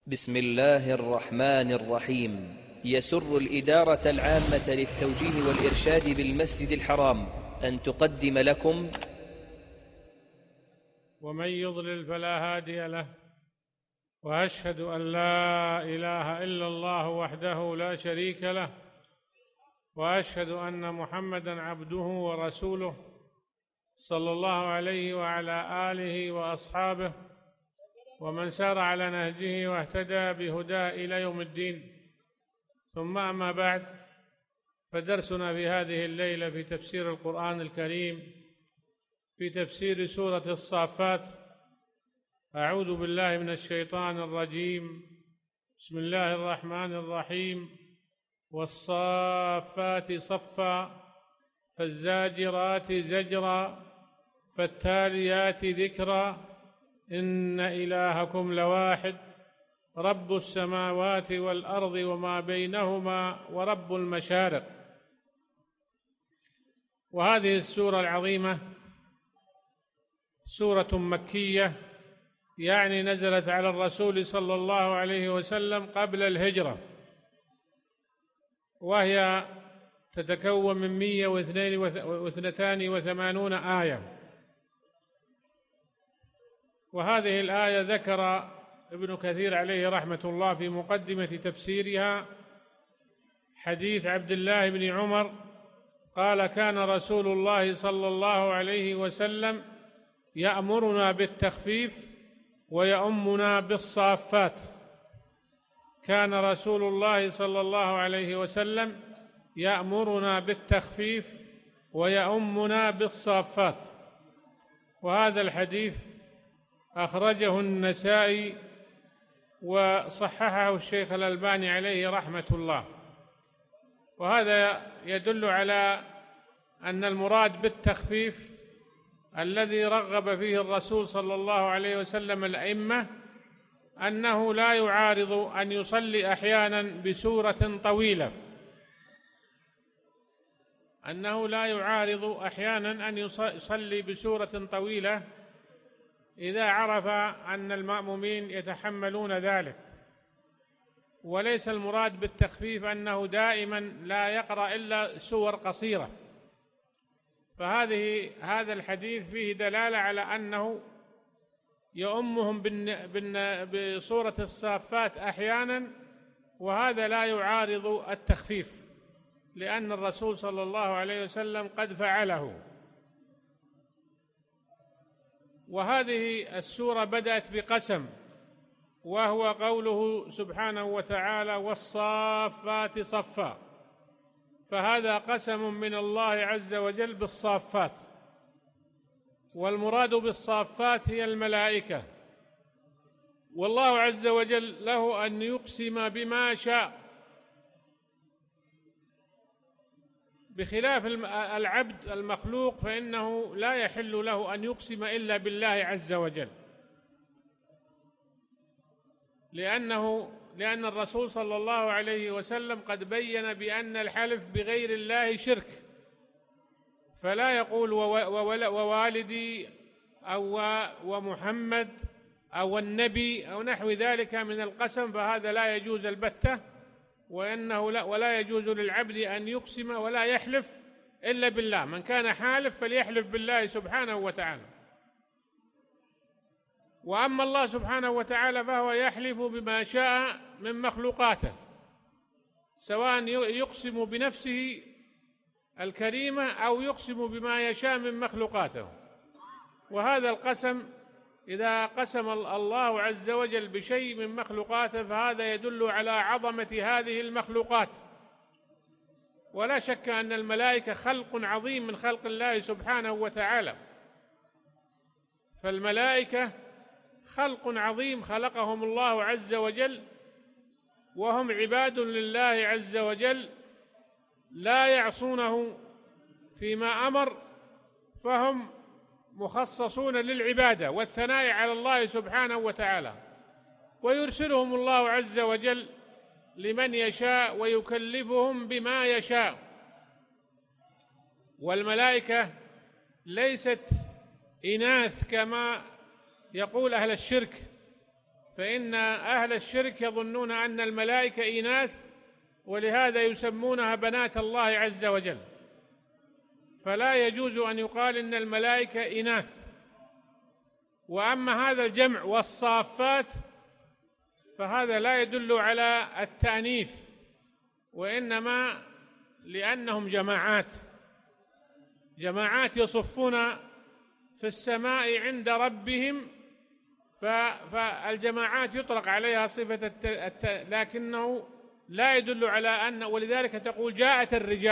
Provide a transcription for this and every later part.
بسم الله الرحمن الرحيم. يسر الإدارة العامة للتوجيه والإرشاد بالمسجد الحرام أن تقدم لكم. ومن يضلل فلا هادي له، وأشهد أن لا إله إلا الله وحده لا شريك له، وأشهد أن محمدًا عبده ورسوله صلى الله عليه وعلى آله وأصحابه ومن سار على نهجه واهتدى بهداه إلى يوم الدين. ثم أما بعد، فدرسنا في هذه الليلة في تفسير القرآن الكريم في تفسير سورة الصافات. أعوذ بالله من الشيطان الرجيم. بسم الله الرحمن الرحيم. والصافات صفا فالزاجرات زجرا فالتاليات ذكرا إن إلهكم لواحد رب السماوات والأرض وما بينهما ورب المشارق. وهذه السورة العظيمة سورة مكية، يعني نزلت على الرسول صلى الله عليه وسلم قبل الهجرة، وهي تتكون من 182 آية. وهذه الآية ذكر ابن كثير عليه رحمة الله في مقدمة تفسيرها حديث عبد الله بن عمر قال: كان رسول الله صلى الله عليه وسلم يأمرنا بالتخفيف ويؤمنا بالصافات. كان رسول الله صلى الله عليه وسلم يأمرنا بالتخفيف ويؤمنا بالصافات. وهذا الحديث أخرجه النسائي وصححه الشيخ الألباني عليه رحمة الله. وهذا يدل على أن المراد بالتخفيف الذي رغب فيه الرسول صلى الله عليه وسلم الأئمة أنه لا يعارض أن يصلي أحيانا بسورة طويلة، أنه لا يعارض أحيانا أن يصلي بسورة طويلة إذا عرف أن المأمومين يتحملون ذلك. وليس المراد بالتخفيف أنه دائما لا يقرأ إلا سور قصيرة. هذا الحديث فيه دلالة على أنه يؤمهم بسورة الصافات أحيانا، وهذا لا يعارض التخفيف، لأن الرسول صلى الله عليه وسلم قد فعله. وهذه السورة بدأت بقسم، وهو قوله سبحانه وتعالى: والصافات صفا. فهذا قسم من الله عز وجل بالصافات، والمراد بالصافات هي الملائكة. والله عز وجل له أن يقسم بما شاء، بخلاف العبد المخلوق فإنه لا يحل له أن يقسم إلا بالله عز وجل، لأن الرسول صلى الله عليه وسلم قد بين بأن الحلف بغير الله شرك، فلا يقول ووالدي أو ومحمد أو النبي أو نحو ذلك من القسم، فهذا لا يجوز البتة، ولا يجوز للعبد أن يقسم ولا يحلف إلا بالله. من كان حالف فليحلف بالله سبحانه وتعالى. وأما الله سبحانه وتعالى فهو يحلف بما شاء من مخلوقاته، سواء يقسم بنفسه الكريمة أو يقسم بما يشاء من مخلوقاته. وهذا القسم إذا قسم الله عز وجل بشيء من مخلوقاته فهذا يدل على عظمة هذه المخلوقات. ولا شك أن الملائكة خلق عظيم من خلق الله سبحانه وتعالى، فالملائكة خلق عظيم خلقهم الله عز وجل، وهم عباد لله عز وجل لا يعصونه فيما أمر، فهم مخصصون للعبادة والثناء على الله سبحانه وتعالى، ويرسلهم الله عز وجل لمن يشاء ويكلفهم بما يشاء. والملائكة ليست إناث كما يقول أهل الشرك، فإن أهل الشرك يظنون أن الملائكة إناث، ولهذا يسمونها بنات الله عز وجل، فلا يجوز أن يقال إن الملائكة إناث. وأما هذا الجمع والصافات فهذا لا يدل على التأنيث، وإنما لأنهم جماعات يصفون في السماء عند ربهم، فالجماعات يطلق عليها صفة لكنه لا يدل على أن، ولذلك تقول جاءت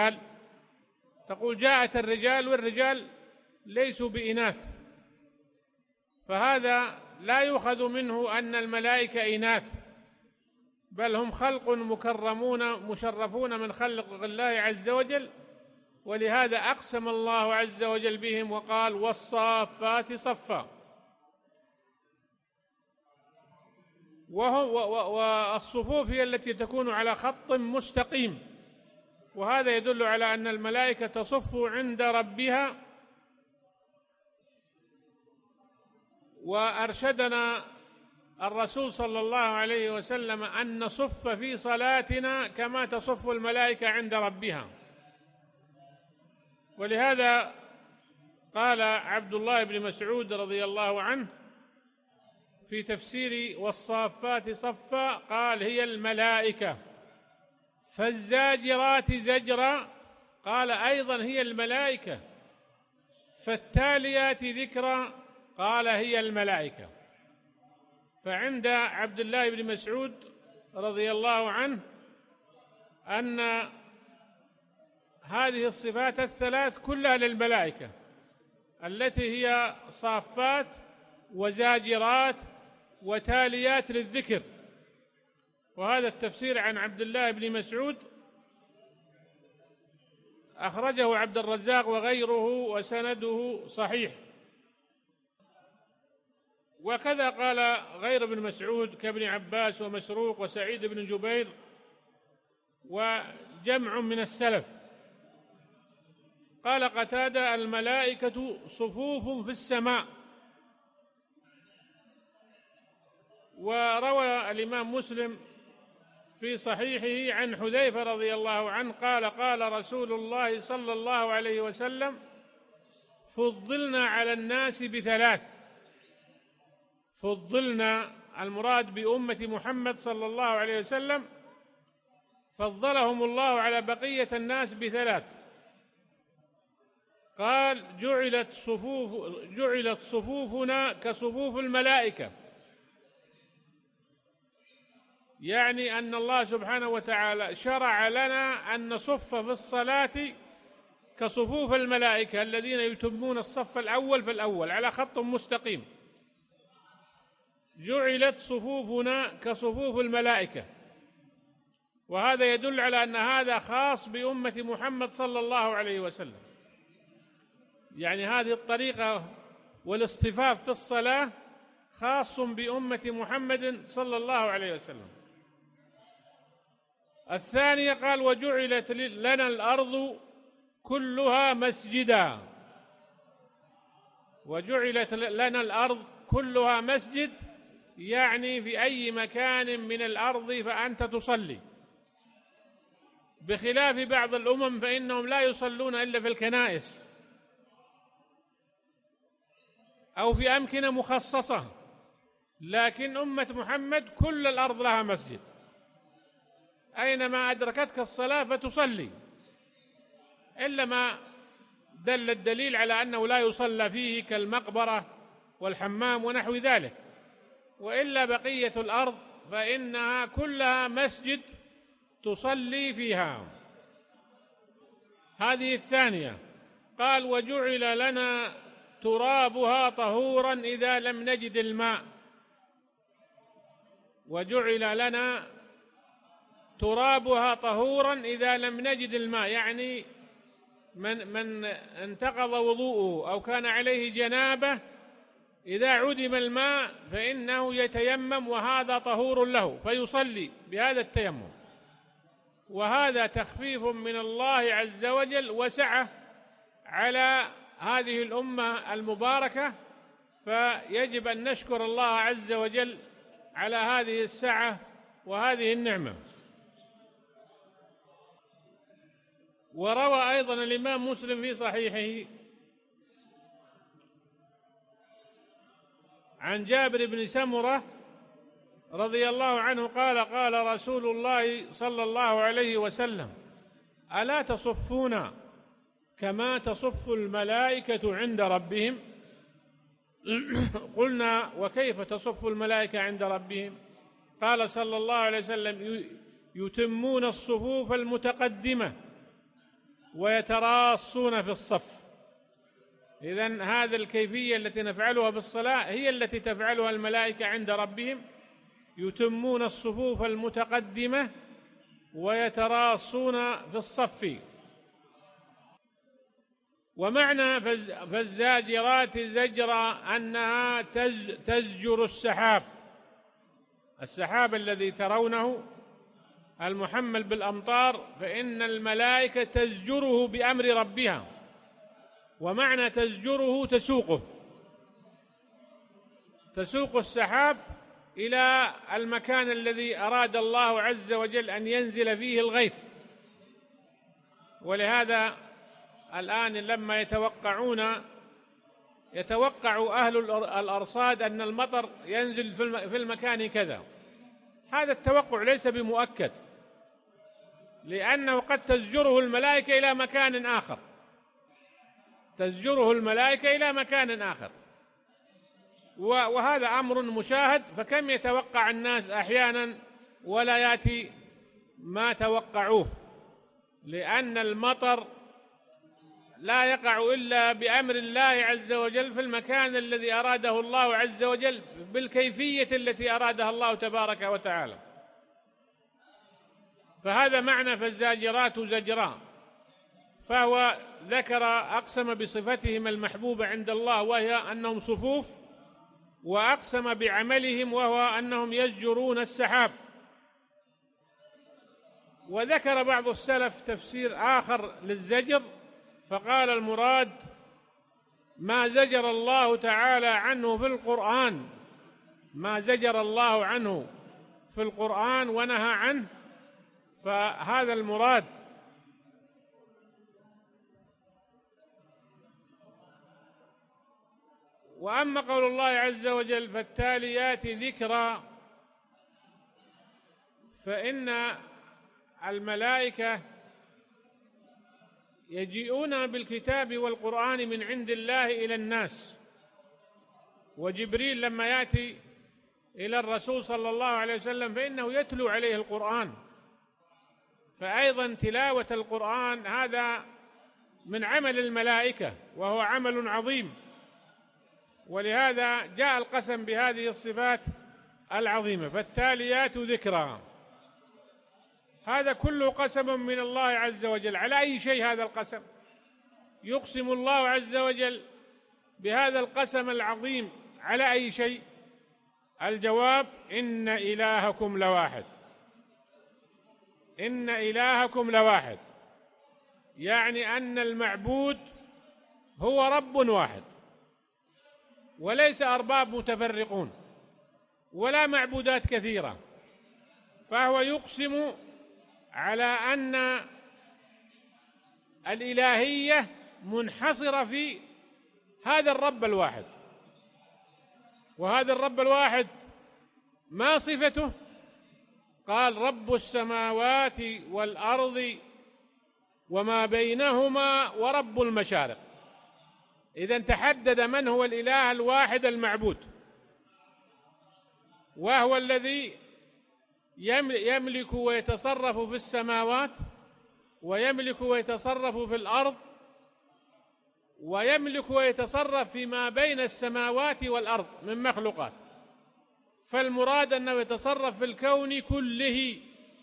الرجال والرجال ليسوا بإناث، فهذا لا يؤخذ منه أن الملائكة إناث، بل هم خلق مكرمون مشرفون من خلق الله عز وجل، ولهذا أقسم الله عز وجل بهم وقال والصافات صفا. والصفوف هي التي تكون على خط مستقيم، وهذا يدل على أن الملائكة تصف عند ربها. وأرشدنا الرسول صلى الله عليه وسلم أن نصف في صلاتنا كما تصف الملائكة عند ربها، ولهذا قال عبد الله بن مسعود رضي الله عنه في تفسير والصافات صفا قال هي الملائكة، فالزاجرات زجرا قال أيضا هي الملائكة، فالتاليات ذكرا قال هي الملائكة. فعند عبد الله بن مسعود رضي الله عنه أن هذه الصفات الثلاث كلها للملائكة، التي هي صافات وزاجرات وتاليات للذكر. وهذا التفسير عن عبد الله بن مسعود أخرجه عبد الرزاق وغيره وسنده صحيح. وكذا قال غير ابن مسعود كابن عباس ومسروق وسعيد بن جبير وجمع من السلف. قال قتادة الملائكة صفوف في السماء. وروى الإمام مسلم في صحيحه عن حذيفة رضي الله عنه قال قال رسول الله صلى الله عليه وسلم فضلنا على الناس بثلاث. فضلنا المراد بأمة محمد صلى الله عليه وسلم، فضلهم الله على بقية الناس بثلاث. قال جعلت صفوفنا كصفوف الملائكة، يعني أن الله سبحانه وتعالى شرع لنا أن نصف في الصلاة كصفوف الملائكة الذين يتمون الصف الأول فالأول على خط مستقيم. جعلت صفوفنا كصفوف الملائكة، وهذا يدل على أن هذا خاص بأمة محمد صلى الله عليه وسلم، يعني هذه الطريقة والاصطفاف في الصلاة خاص بأمة محمد صلى الله عليه وسلم. الثانية قال وجعلت لنا الأرض كلها مسجدا. وجعلت لنا الأرض كلها مسجد، يعني في أي مكان من الأرض فأنت تصلي، بخلاف بعض الأمم فإنهم لا يصلون إلا في الكنائس أو في أمكنة مخصصة، لكن أمة محمد كل الأرض لها مسجد، أينما أدركتك الصلاة فتصلي، إلا ما دل الدليل على أنه لا يصلى فيه كالمقبرة والحمام ونحو ذلك، وإلا بقية الأرض فإنها كلها مسجد تصلي فيها. هذه الثانية. قال وجعل لنا ترابها طهورا إذا لم نجد الماء. وجعل لنا ترابها طهورا إذا لم نجد الماء، يعني من انتقض وضوءه أو كان عليه جنابة إذا عدم الماء فإنه يتيمم وهذا طهور له فيصلي بهذا التيمم. وهذا تخفيف من الله عز وجل وسعة على هذه الأمة المباركة، فيجب أن نشكر الله عز وجل على هذه السعة وهذه النعمة. وروى أيضا الإمام مسلم في صحيحه عن جابر بن سمرة رضي الله عنه قال: قال رسول الله صلى الله عليه وسلم: ألا تصفون كما تصف الملائكة عند ربهم؟ قلنا: وكيف تصف الملائكة عند ربهم؟ قال صلى الله عليه وسلم: يتمون الصفوف المتقدمة ويتراصون في الصف. إذن هذه الكيفية التي نفعلها بالصلاة هي التي تفعلها الملائكة عند ربهم، يتمون الصفوف المتقدمة ويتراصون في الصف. ومعنى فالزاجرات زجرا أنها تزجر السحاب الذي ترونه المحمل بالأمطار، فإن الملائكة تزجره بأمر ربها. ومعنى تزجره تسوق السحاب إلى المكان الذي أراد الله عز وجل أن ينزل فيه الغيث. ولهذا الآن لما يتوقع أهل الأرصاد أن المطر ينزل في المكان كذا، هذا التوقع ليس بمؤكد، لأنه قد تزجره الملائكة إلى مكان آخر، وهذا أمر مشاهد. فكم يتوقع الناس أحيانا ولا يأتي ما توقعوه، لأن المطر لا يقع إلا بأمر الله عز وجل في المكان الذي أراده الله عز وجل بالكيفية التي أرادها الله تبارك وتعالى. فهذا معنى فالزاجرات زجرا. فهو أقسم بصفتهم المحبوبة عند الله وهي أنهم صفوف، وأقسم بعملهم وهو أنهم يزجرون السحاب. وذكر بعض السلف تفسير آخر للزجر، فقال: المراد ما زجر الله تعالى عنه في القرآن ونهى عنه، فهذا المراد. وأما قول الله عز وجل: فالتاليات ذكرا، فإن الملائكة يجيئون بالكتاب والقرآن من عند الله إلى الناس، وجبريل لما يأتي إلى الرسول صلى الله عليه وسلم فإنه يتلو عليه القرآن. فأيضا تلاوة القرآن هذا من عمل الملائكة، وهو عمل عظيم، ولهذا جاء القسم بهذه الصفات العظيمة: فالتاليات ذكرا. هذا كله قسم من الله عز وجل. على أي شيء هذا القسم؟ يقسم الله عز وجل بهذا القسم العظيم على أي شيء؟ الجواب: إن إلهكم لواحد، يعني أن المعبود هو رب واحد، وليس أرباب متفرقون ولا معبودات كثيرة. فهو يقسم على أن الإلهية منحصرة في هذا الرب الواحد. وهذا الرب الواحد ما صفته؟ قال: رب السماوات والأرض وما بينهما ورب المشارق. إذن تحدد من هو الإله الواحد المعبود، وهو الذي يملك ويتصرف في السماوات، ويملك ويتصرف في الأرض، ويملك ويتصرف فيما بين السماوات والأرض من مخلوقات. فالمراد أنه يتصرف في الكون كله.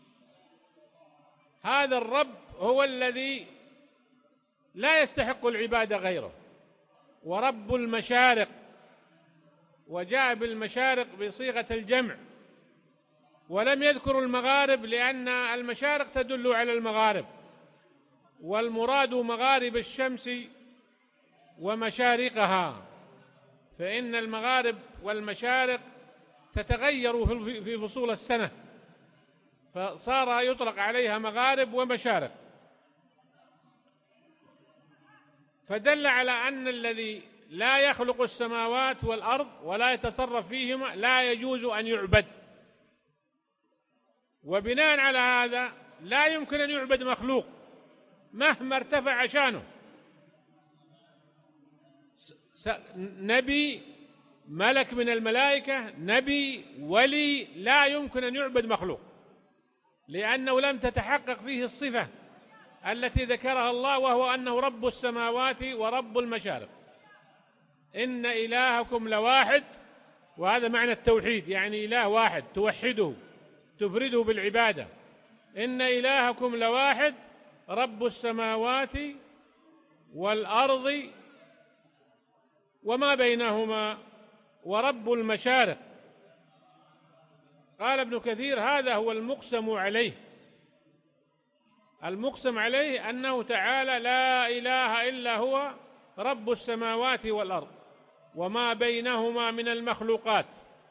هذا الرب هو الذي لا يستحق العبادة غيره. ورب المشارق، وجاء بالمشارق بصيغة الجمع، ولم يذكر المغارب لأن المشارق تدل على المغارب، والمراد مغارب الشمس ومشارقها، فإن المغارب والمشارق تتغير في فصول السنة، فصار يطلق عليها مغارب ومشارق، فدل على أن الذي لا يخلق السماوات والأرض ولا يتصرف فيهما لا يجوز أن يعبد. وبناء على هذا لا يمكن أن يعبد مخلوق مهما ارتفع شانه، نبي، ملك من الملائكة، نبي، ولي، لا يمكن أن يعبد مخلوق، لأنه لم تتحقق فيه الصفة التي ذكرها الله، وهو أنه رب السماوات ورب المشارق. إن إلهكم لواحد، وهذا معنى التوحيد، يعني إله واحد توحده تفرده بالعبادة. إن إلهكم لواحد رب السماوات والأرض وما بينهما ورب المشارق. قال ابن كثير: هذا هو المقسم عليه. المقسم عليه أنه تعالى لا إله إلا هو رب السماوات والأرض وما بينهما من المخلوقات،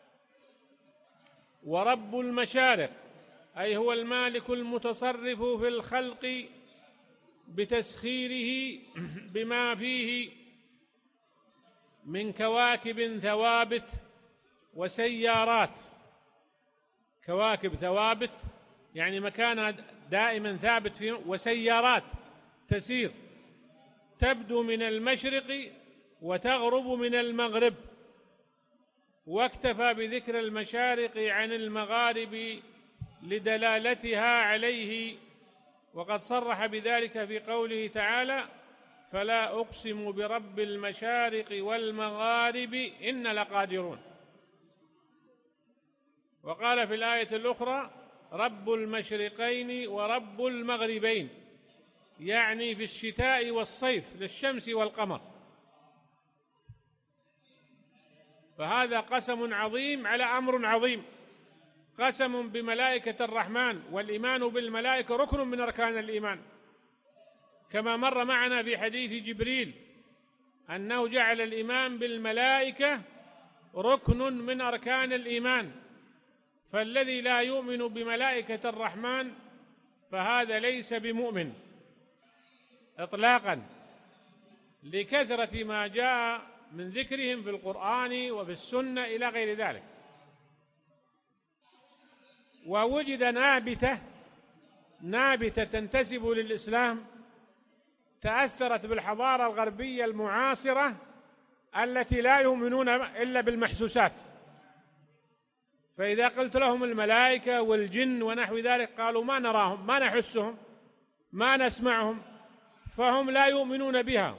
ورب المشارق أي هو المالك المتصرف في الخلق بتسخيره بما فيه من كواكب ثوابت وسيارات. كواكب ثوابت يعني مكانها دائما ثابت فيه، وسيارات تسير تبدو من المشرق وتغرب من المغرب. واكتفى بذكر المشارق عن المغارب لدلالتها عليه، وقد صرح بذلك في قوله تعالى: فلا أقسم برب المشارق والمغارب إن لقادرون. وقال في الآية الأخرى: رب المشرقين ورب المغربين، يعني في الشتاء والصيف للشمس والقمر. فهذا قسم عظيم على أمر عظيم، قسم بملائكة الرحمن، والإيمان بالملائكة ركن من أركان الإيمان، كما مر معنا في حديث جبريل أنه جعل الإيمان بالملائكة ركن من أركان الإيمان. فالذي لا يؤمن بملائكة الرحمن فهذا ليس بمؤمن إطلاقا، لكثرة ما جاء من ذكرهم في القرآن وفي السنة إلى غير ذلك. ووجد نابتة تنتسب للإسلام تأثرت بالحضارة الغربية المعاصرة التي لا يؤمنون إلا بالمحسوسات. فإذا قلت لهم الملائكة والجن ونحو ذلك قالوا ما نراهم، ما نحسهم، ما نسمعهم، فهم لا يؤمنون بها.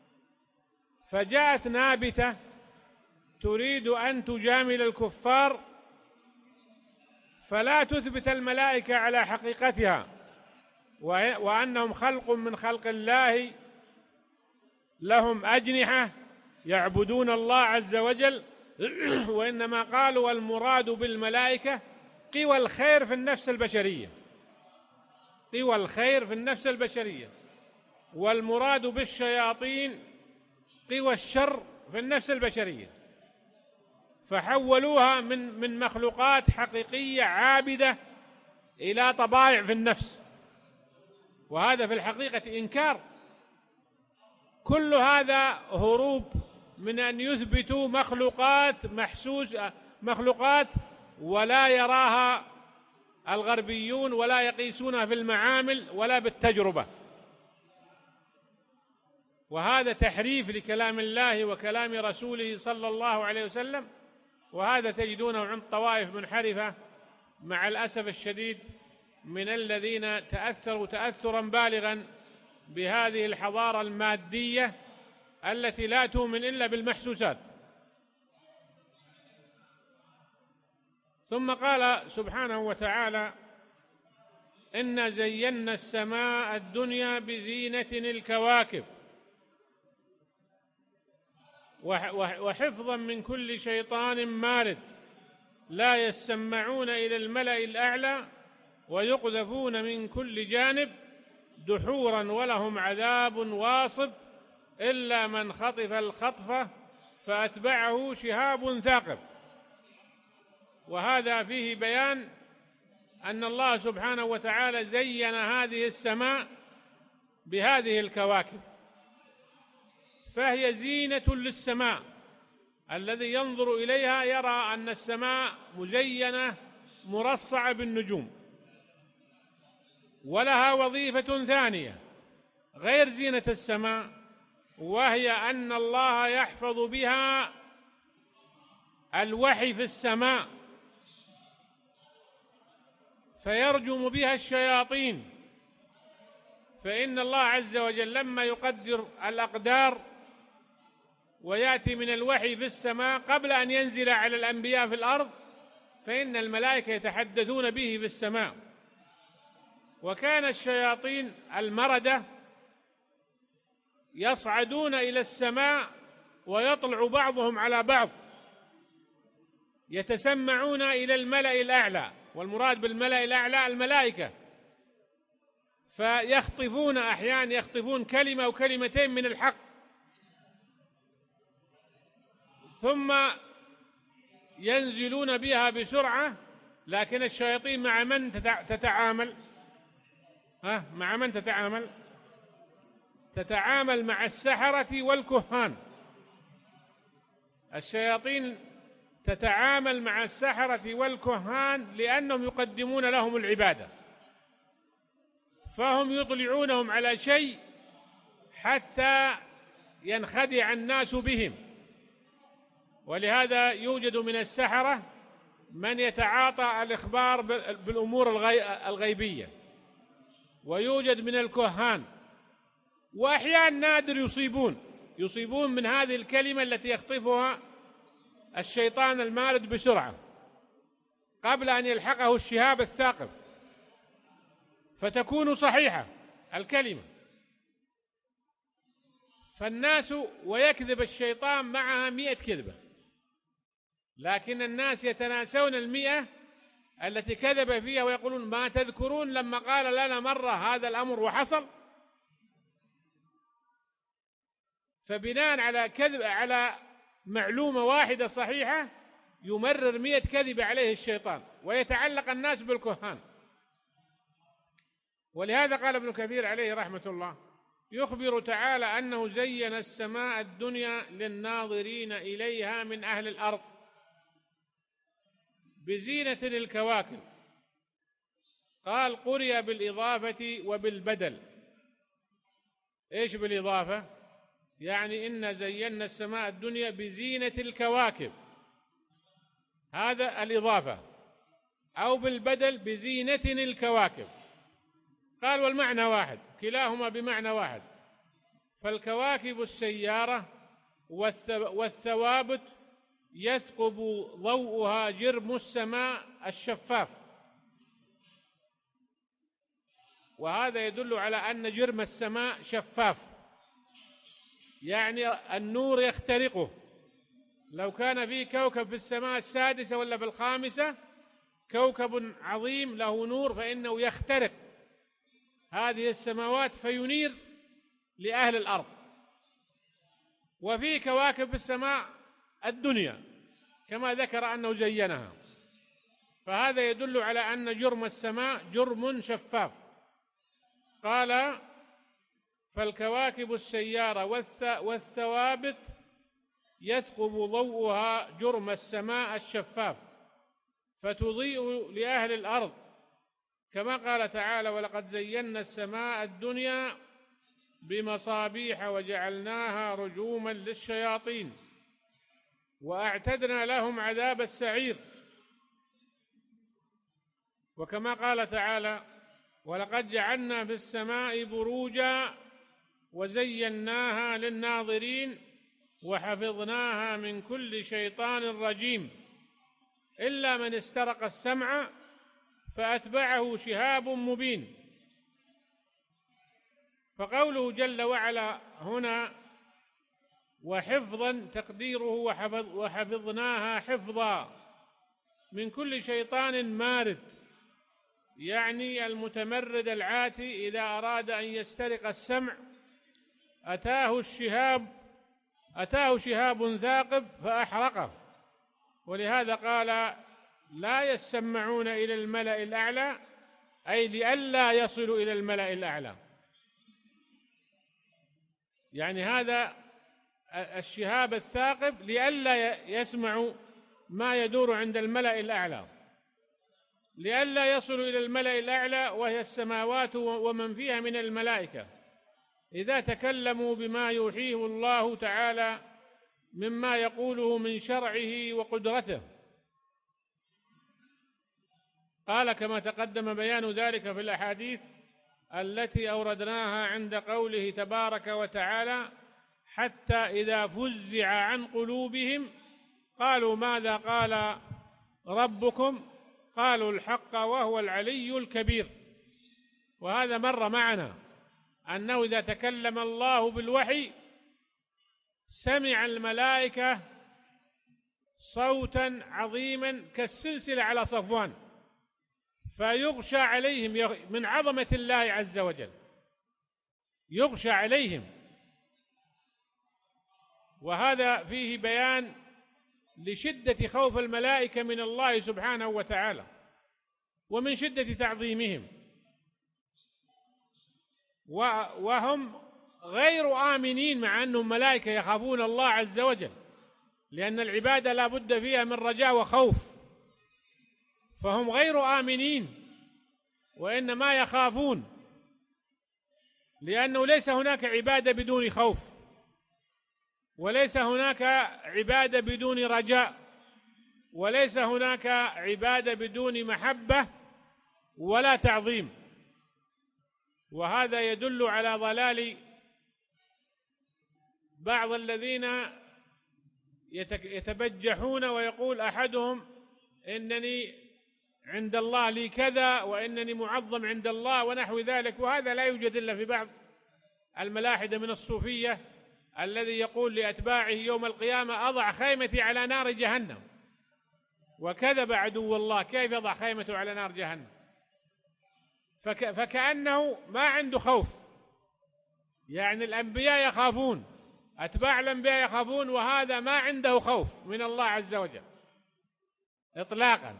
فجاءت نابتة تريد أن تجامل الكفار، فلا تثبت الملائكة على حقيقتها وأنهم خلق من خلق الله، لهم أجنحة يعبدون الله عز وجل، وإنما قالوا المراد بالملائكة قوى الخير في النفس البشرية، قوى الخير في النفس البشرية، والمراد بالشياطين قوى الشر في النفس البشرية. فحولوها من مخلوقات حقيقية عابدة إلى طبائع في النفس، وهذا في الحقيقة إنكار. كل هذا هروب من أن يثبتوا مخلوقات ولا يراها الغربيون ولا يقيسونها في المعامل ولا بالتجربة. وهذا تحريف لكلام الله وكلام رسوله صلى الله عليه وسلم، وهذا تجدونه عند طوائف منحرفة مع الأسف الشديد من الذين تأثروا تأثرا بالغا بهذه الحضارة المادية التي لا تؤمن إلا بالمحسوسات. ثم قال سبحانه وتعالى: إنا زينا السماء الدنيا بزينة الكواكب وحفظا من كل شيطان مارد لا يسمعون إلى الملأ الأعلى ويقذفون من كل جانب دحورا ولهم عذاب واصب إلا من خطف الخطفة فأتبعه شهاب ثاقب. وهذا فيه بيان أن الله سبحانه وتعالى زين هذه السماء بهذه الكواكب، فهي زينة للسماء. الذي ينظر إليها يرى أن السماء مزينة مرصعة بالنجوم، ولها وظيفة ثانية غير زينة السماء، وهي أن الله يحفظ بها الوحي في السماء، فيرجم بها الشياطين. فإن الله عز وجل لما يقدر الأقدار ويأتي من الوحي في السماء قبل أن ينزل على الأنبياء في الأرض، فإن الملائكة يتحدثون به في السماء. وكان الشياطين المردة يصعدون إلى السماء ويطلع بعضهم على بعض، يتسمعون إلى الملأ الأعلى، والمراد بالملأ الأعلى الملائكة، فيخطفون أحيانا يخطفون كلمة أو كلمتين من الحق، ثم ينزلون بها بسرعة. لكن الشياطين مع من تتعامل؟ مع من تتعامل؟ تتعامل مع السحرة والكهان. الشياطين تتعامل مع السحرة والكهان لأنهم يقدمون لهم العبادة، فهم يطلعونهم على شيء حتى ينخدع الناس بهم. ولهذا يوجد من السحرة من يتعاطى الإخبار بالأمور الغيبية، ويوجد من الكهان، وأحيانا نادر يصيبون من هذه الكلمة التي يخطفها الشيطان المارد بسرعة قبل أن يلحقه الشهاب الثاقب، فتكون صحيحة الكلمة. فالناس ويكذب الشيطان معها 100 كذبة، لكن الناس يتناسون 100 التي كذب فيها ويقولون ما تذكرون لما قال لنا مرة هذا الأمر وحصل. فبناء على كذب على معلومة واحدة صحيحة يمرر 100 كذب عليه الشيطان، ويتعلق الناس بالكهان. ولهذا قال ابن كثير عليه رحمة الله يخبر تعالى أنه زين السماء الدنيا للناظرين إليها من أهل الأرض بزينة الكواكب. قال قرئ بالإضافة وبالبدل. إيش بالإضافة؟ يعني إن زينا السماء الدنيا بزينة الكواكب، هذا الإضافة، أو بالبدل بزينة الكواكب. قال والمعنى واحد، كلاهما بمعنى واحد. فالكواكب السيارة والثوابت يثقب ضوءها جرم السماء الشفاف، وهذا يدل على أن جرم السماء شفاف، يعني النور يخترقه. لو كان في كوكب في السماء السادسة ولا في الخامسة كوكب عظيم له نور فإنه يخترق هذه السماوات فينير لأهل الأرض. وفي كواكب في السماء الدنيا كما ذكر أنه زينها، فهذا يدل على أن جرم السماء جرم شفاف. قال فالكواكب السيارة والثوابت يثقب ضوءها جرم السماء الشفاف فتضيء لأهل الأرض، كما قال تعالى ولقد زينا السماء الدنيا بمصابيح وجعلناها رجوما للشياطين وأعتدنا لهم عذاب السعير. وكما قال تعالى ولقد جعلنا في السماء بروجا وزيناها للناظرين وحفظناها من كل شيطان رجيم إلا من استرق السمع فأتبعه شهاب مبين. فقوله جل وعلا هنا وحفظا تقديره وحفظناها حفظا من كل شيطان مارد، يعني المتمرد العاتي إذا أراد أن يسترق السمع أتاه شهاب ثاقب فأحرقه. ولهذا قال لا يسمعون إلى الملأ الأعلى، أي لئلا يصلوا إلى الملأ الأعلى. يعني هذا الشهاب الثاقب لئلا يسمعوا ما يدور عند الملأ الأعلى، لئلا يصلوا إلى الملأ الأعلى وهي السماوات ومن فيها من الملائكة، إذا تكلموا بما يوحيه الله تعالى مما يقوله من شرعه وقدرته. قال كما تقدم بيان ذلك في الأحاديث التي أوردناها عند قوله تبارك وتعالى: حتى إذا فزع عن قلوبهم قالوا ماذا قال ربكم؟ قالوا الحق وهو العلي الكبير. وهذا مر معنا أنه إذا تكلم الله بالوحي سمع الملائكة صوتا عظيما كالسلسلة على صفوان، فيغشى عليهم من عظمة الله عز وجل، يغشى عليهم. وهذا فيه بيان لشدة خوف الملائكة من الله سبحانه وتعالى ومن شدة تعظيمهم، وهم غير آمنين مع أنهم ملائكة يخافون الله عز وجل، لأن العبادة لا بد فيها من رجاء وخوف، فهم غير آمنين وإنما يخافون، لأنه ليس هناك عبادة بدون خوف، وليس هناك عبادة بدون رجاء، وليس هناك عبادة بدون محبة ولا تعظيم. وهذا يدل على ضلال بعض الذين يتبجحون ويقول أحدهم إنني عند الله لي كذا وإنني معظم عند الله ونحو ذلك. وهذا لا يوجد إلا في بعض الملاحدة من الصوفية الذي يقول لأتباعه يوم القيامة: أضع خيمتي على نار جهنم. وكذب عدو الله، كيف يضع خيمته على نار جهنم؟ فكأنه ما عنده خوف. يعني الأنبياء يخافون، أتباع الأنبياء يخافون، وهذا ما عنده خوف من الله عز وجل إطلاقا،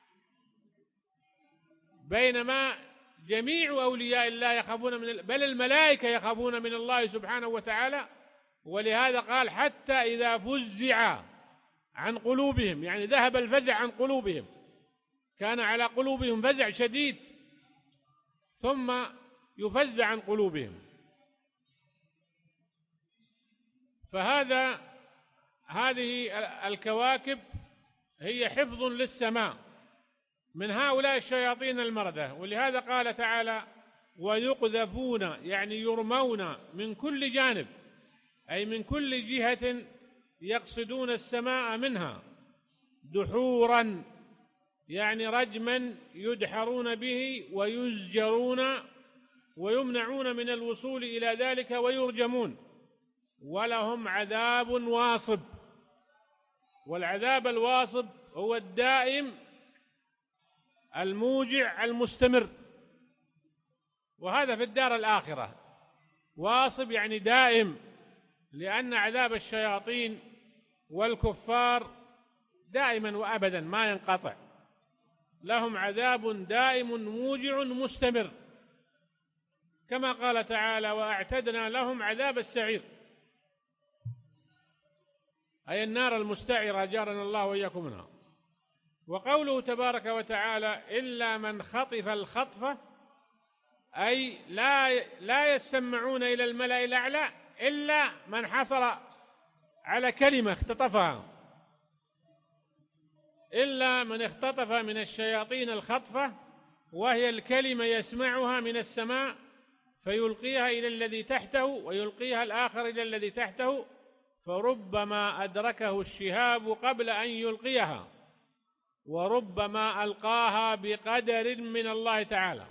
بينما جميع أولياء الله يخافون بل الملائكة يخافون من الله سبحانه وتعالى. ولهذا قال: حتى إذا فزع عن قلوبهم، يعني ذهب الفزع عن قلوبهم، كان على قلوبهم فزع شديد ثم يفزع عن قلوبهم. هذه الكواكب هي حفظ للسماء من هؤلاء الشياطين المردة. ولهذا قال تعالى: ويقذفون، يعني يرمون من كل جانب، أي من كل جهة يقصدون السماء منها، دحورا، يعني رجما يدحرون به ويزجرون ويمنعون من الوصول إلى ذلك ويرجمون، ولهم عذاب واصب. والعذاب الواصب هو الدائم الموجع المستمر، وهذا في الدار الآخرة. واصب يعني دائم، لأن عذاب الشياطين والكفار دائما وأبدا ما ينقطع، لهم عذاب دائم موجع مستمر، كما قال تعالى: وأعتدنا لهم عذاب السعير، أي النار المستعرة، جارنا الله وإياكم منها. وقوله تبارك وتعالى: إلا من خطف الخطفة، أي لا يسمعون إلى الملأ الأعلى إلا من حصل على كلمة اختطفها، إلا من اختطف من الشياطين الخطفة، وهي الكلمة يسمعها من السماء فيلقيها إلى الذي تحته ويلقيها الآخر إلى الذي تحته، فربما أدركه الشهاب قبل أن يلقيها، وربما ألقاها بقدر من الله تعالى.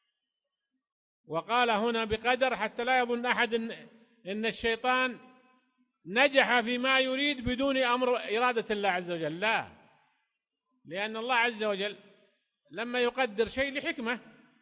وقال هنا بقدر حتى لا يظن أحد إن الشيطان نجح فيما يريد بدون أمر إرادة الله عز وجل، لا، لأن الله عز وجل لما يقدر شيء لحكمة،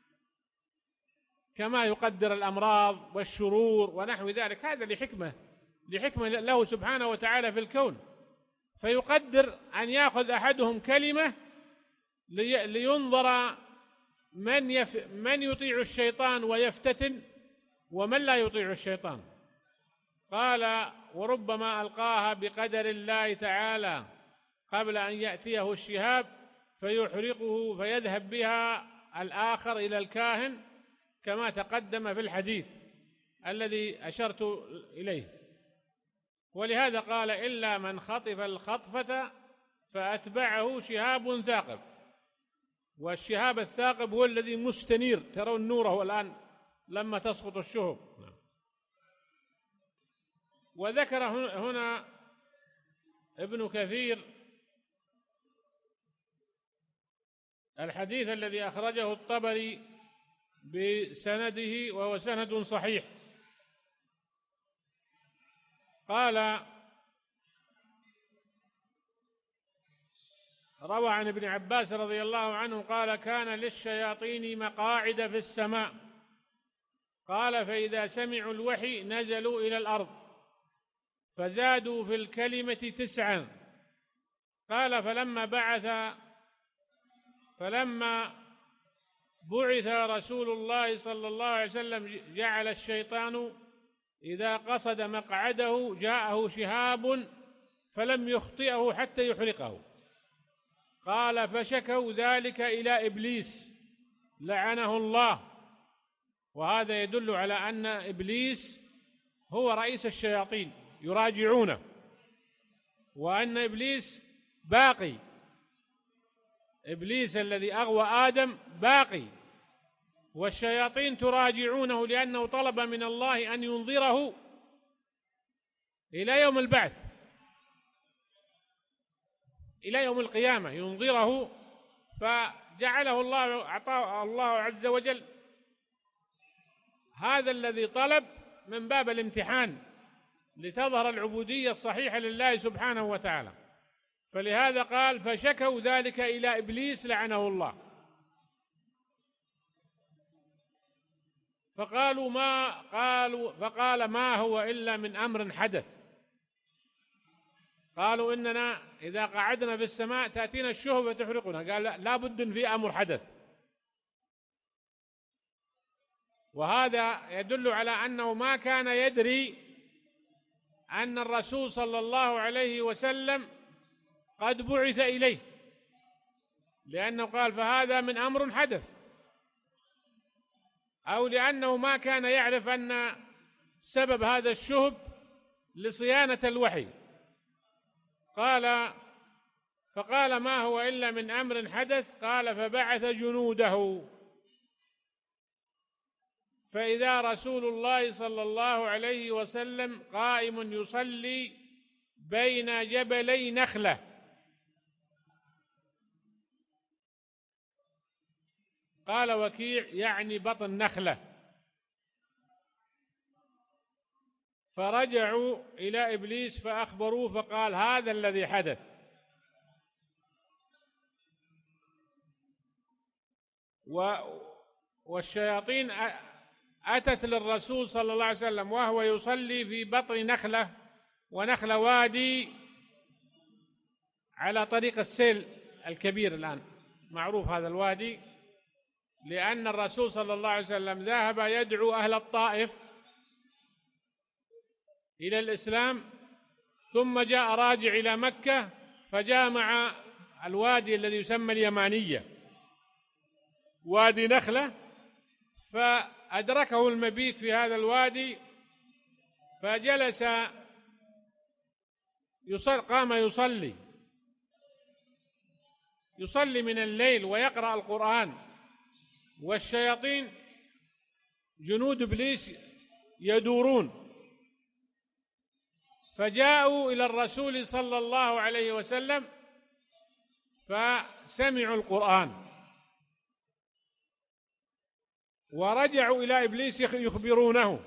كما يقدر الأمراض والشرور ونحو ذلك، هذا لحكمة له سبحانه وتعالى في الكون. فيقدر أن يأخذ أحدهم كلمة لينظر من يطيع الشيطان ويفتتن ومن لا يطيع الشيطان. قال: وربما ألقاها بقدر الله تعالى قبل أن يأتيه الشهاب فيحرقه فيذهب بها الآخر إلى الكاهن، كما تقدم في الحديث الذي أشرت إليه. ولهذا قال: إلا من خطف الخطفة فأتبعه شهاب ثاقب. والشهاب الثاقب هو الذي مستنير، ترون نوره الآن لما تسقط الشهب. وذكر هنا ابن كثير الحديث الذي أخرجه الطبري بسنده وهو سند صحيح. قال: روى عن ابن عباس رضي الله عنه قال: كان للشياطين مقاعد في السماء، قال: فإذا سمعوا الوحي نزلوا إلى الأرض فزادوا في الكلمة 9. قال: فلما بعث رسول الله صلى الله عليه وسلم جعل الشيطان إذا قصد مقعده جاءه شهاب فلم يخطئه حتى يحرقه. قال: فشكوا ذلك إلى إبليس لعنه الله. وهذا يدل على أن إبليس هو رئيس الشياطين يراجعونه، وأن إبليس باقي، إبليس الذي أغوى آدم باقي، والشياطين تراجعونه لأنه طلب من الله أن ينظره إلى يوم البعث، إلى يوم القيامة ينظره. فجعله الله، أعطاه الله عز وجل هذا الذي طلب من باب الامتحان لتظهر العبودية الصحيحة لله سبحانه وتعالى. فلهذا قال: فشكوا ذلك إلى إبليس لعنه الله. فقال: ما هو إلا من أمر حدث. قالوا: إننا إذا قعدنا في السماء تأتينا الشهب وتحرقنا. قال: لا بد في أمر حدث. وهذا يدل على أنه ما كان يدري أن الرسول صلى الله عليه وسلم قد بعث إليه، لأنه قال: فهذا من أمر حدث، أو لأنه ما كان يعرف أن سبب هذا الشهب لصيانة الوحي. فقال: ما هو إلا من أمر حدث. قال: فبعث جنوده، فإذا رسول الله صلى الله عليه وسلم قائم يصلي بين جبلي نخلة. قال وكيع: يعني بطن نخلة. فرجعوا إلى إبليس فأخبروه فقال: هذا الذي حدث. والشياطين أتت للرسول صلى الله عليه وسلم وهو يصلي في بطن نخلة، ونخلة وادي على طريق السيل الكبير، الآن معروف هذا الوادي، لأن الرسول صلى الله عليه وسلم ذهب يدعو أهل الطائف إلى الإسلام، ثم جاء راجع إلى مكة فجامع الوادي الذي يسمى اليمانية، وادي نخلة، فأدركه المبيت في هذا الوادي، فجلس قام يصلي من الليل ويقرأ القرآن، والشياطين جنود إبليس يدورون، فجاءوا إلى الرسول صلى الله عليه وسلم فسمعوا القرآن ورجعوا إلى إبليس يخبرونه.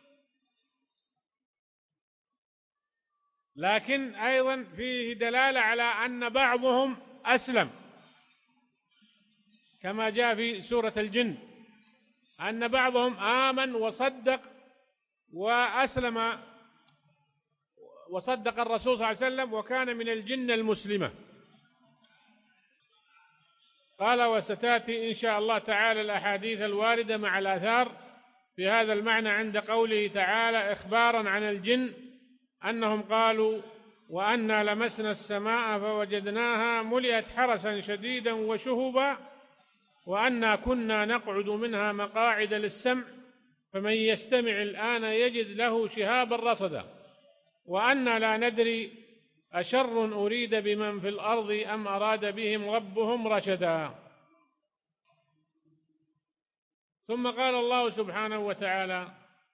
لكن أيضا فيه دلالة على أن بعضهم أسلم، كما جاء في سورة الجن أن بعضهم آمن وصدق وأسلم وصدق الرسول صلى الله عليه وسلم، وكان من الجن المسلمة. قال: وستأتي إن شاء الله تعالى الأحاديث الواردة مع الآثار في هذا المعنى عند قوله تعالى إخبارا عن الجن أنهم قالوا: وأنا لمسنا السماء فوجدناها ملئت حرسا شديدا وشهبا وأنا كنا نقعد منها مقاعد للسمع فمن يستمع الآن يجد له شهابا رصدا وأنا لا ندري أشر أريد بمن في الأرض أم أراد بهم ربهم رشدا. ثم قال الله سبحانه وتعالى: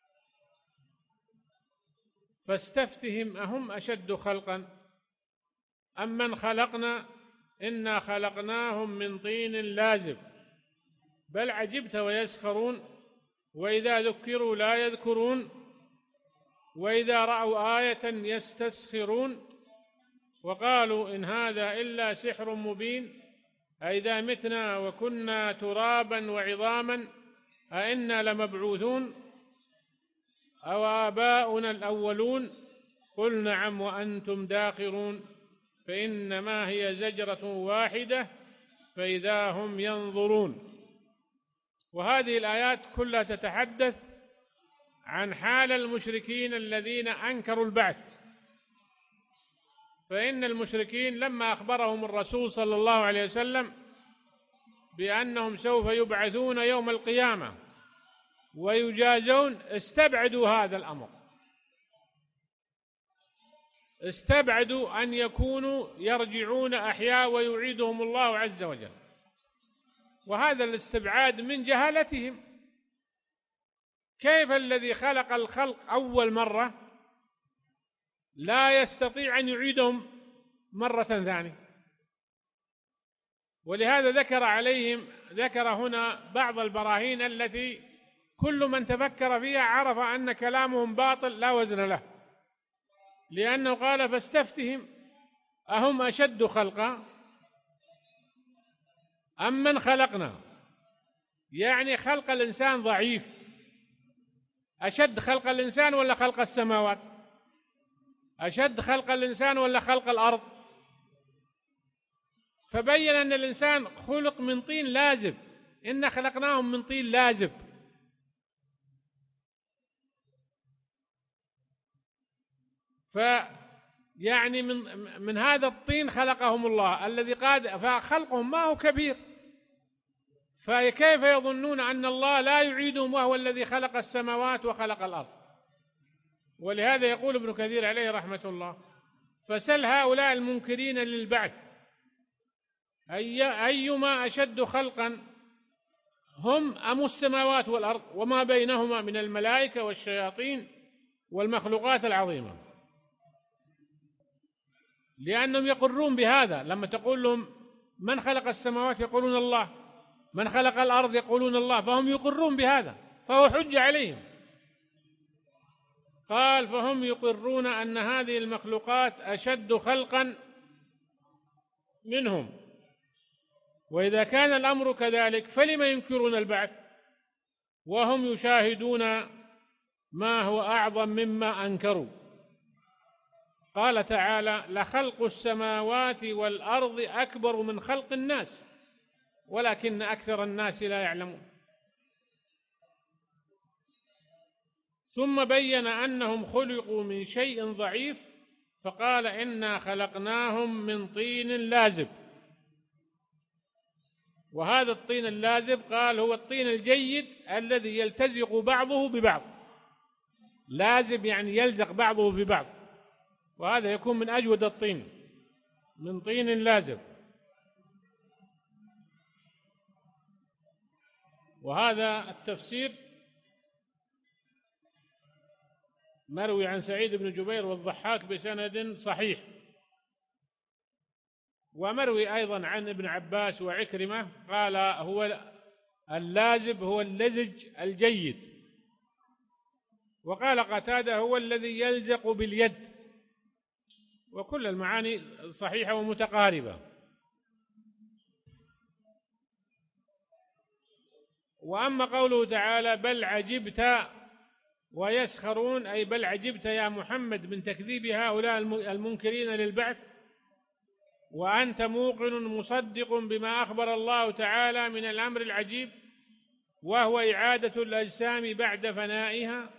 فاستفتهم أهم أشد خلقا أم من خلقنا إنا خلقناهم من طين لازب بل عجبت ويسخرون وإذا ذكروا لا يذكرون وإذا رأوا آية يستسخرون وقالوا إن هذا إلا سحر مبين أئذا متنا وكنا ترابا وعظاما أئنا لمبعوثون أو آباؤنا الأولون قل نعم وأنتم داخرون فإنما هي زجرة واحدة فإذا هم ينظرون. وهذه الآيات كلها تتحدث عن حال المشركين الذين أنكروا البعث، فإن المشركين لما أخبرهم الرسول صلى الله عليه وسلم بأنهم سوف يبعثون يوم القيامة ويجازون استبعدوا هذا الأمر، استبعدوا أن يكونوا يرجعون أحياء ويعيدهم الله عز وجل، وهذا الاستبعاد من جهالتهم. كيف الذي خلق الخلق أول مرة لا يستطيع أن يعيدهم مرة ثانية؟ ولهذا ذكر هنا بعض البراهين التي كل من تفكر فيها عرف أن كلامهم باطل لا وزن له، لأنه قال فاستفتهم أهم أشد خلقا أم من خلقنا، يعني خلق الإنسان ضعيف. أشد خلق الإنسان ولا خلق السماوات؟ أشد خلق الإنسان ولا خلق الأرض؟ فبين أن الإنسان خلق من طين لازب، إن خلقناهم من طين لازب. فيعني من هذا الطين خلقهم الله الذي فخلقهم ما هو كبير، فكيف يظنون أن الله لا يعيدهم وهو الذي خلق السماوات وخلق الأرض؟ ولهذا يقول ابن كثير عليه رحمة الله: فسل هؤلاء المنكرين للبعث أيما أشد خلقا هم أم السماوات والأرض وما بينهما من الملائكة والشياطين والمخلوقات العظيمة؟ لأنهم يقرون بهذا، لما تقول لهم من خلق السماوات يقولون الله، من خلق الأرض يقولون الله، فهم يقرون بهذا، فهو حجة عليهم. قال: فهم يقرون أن هذه المخلوقات أشد خلقا منهم، وإذا كان الأمر كذلك فلم ينكرون البعث وهم يشاهدون ما هو أعظم مما أنكروا؟ قال تعالى: لخلق السماوات والأرض أكبر من خلق الناس ولكن أكثر الناس لا يعلمون. ثم بين أنهم خلقوا من شيء ضعيف فقال: إنا خلقناهم من طين لازب. وهذا الطين اللازب قال هو الطين الجيد الذي يلتزق بعضه ببعض، لازب يعني يلزق بعضه ببعض، وهذا يكون من أجود الطين، من طين لازب. وهذا التفسير مروي عن سعيد بن جبير والضحاك بسند صحيح، ومروي أيضا عن ابن عباس وعكرمة قال هو اللازب هو اللزج الجيد، وقال قتادة هو الذي يلزق باليد، وكل المعاني صحيحة ومتقاربة. وأما قوله تعالى بل عجبت ويسخرون، أي بل عجبت يا محمد من تكذيب هؤلاء المنكرين للبعث، وأنت موقن مصدق بما أخبر الله تعالى من الأمر العجيب، وهو إعادة الأجسام بعد فنائها،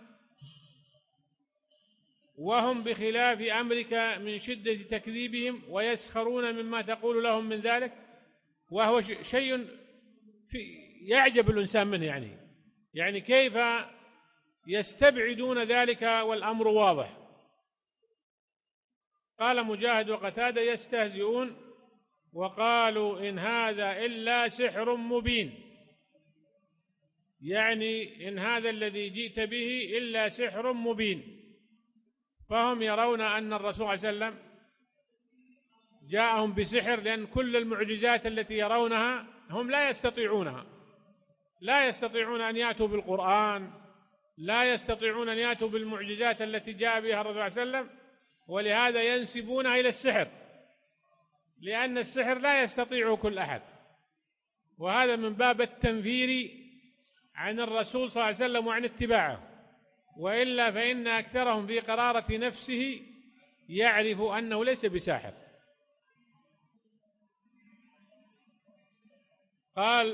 وهم بخلاف أمرك من شدة تكذيبهم ويسخرون مما تقول لهم من ذلك، وهو شيء يعجب الإنسان منه، يعني كيف يستبعدون ذلك والأمر واضح. قال مجاهد وقتادة: يستهزئون وقالوا إن هذا إلا سحر مبين، يعني إن هذا الذي جئت به إلا سحر مبين. فهم يرون أن الرسول صلى الله عليه وسلم جاءهم بسحر، لأن كل المعجزات التي يرونها هم لا يستطيعونها، لا يستطيعون أن يأتوا بالقرآن، لا يستطيعون أن يأتوا بالمعجزات التي جاء بها الرسول صلى الله عليه وسلم، ولهذا ينسبونها إلى السحر، لأن السحر لا يستطيعه كل أحد، وهذا من باب التنفير عن الرسول صلى الله عليه وسلم وعن اتباعه، وإلا فإن أكثرهم في قرارة نفسه يعرف أنه ليس بساحر. قال: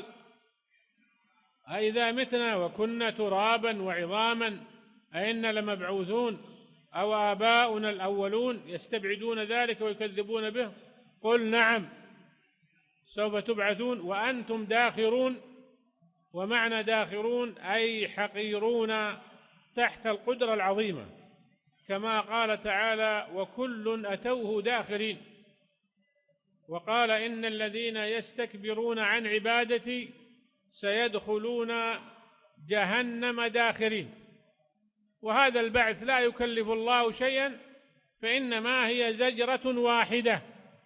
أإذا متنا وكنا ترابا وعظاما أئنا لمبعوثون أو آباؤنا الأولون؟ يستبعدون ذلك ويكذبون به. قل نعم سوف تبعثون وأنتم داخرون. ومعنى داخرون أي حقيرون تحت القدرة العظيمة، كما قال تعالى: وكل أتوه داخرين. وقال: إن الذين يستكبرون عن عبادتي سيدخلون جهنم داخرين. وهذا البعث لا يكلف الله شيئا، فإنما هي زجرة واحدة،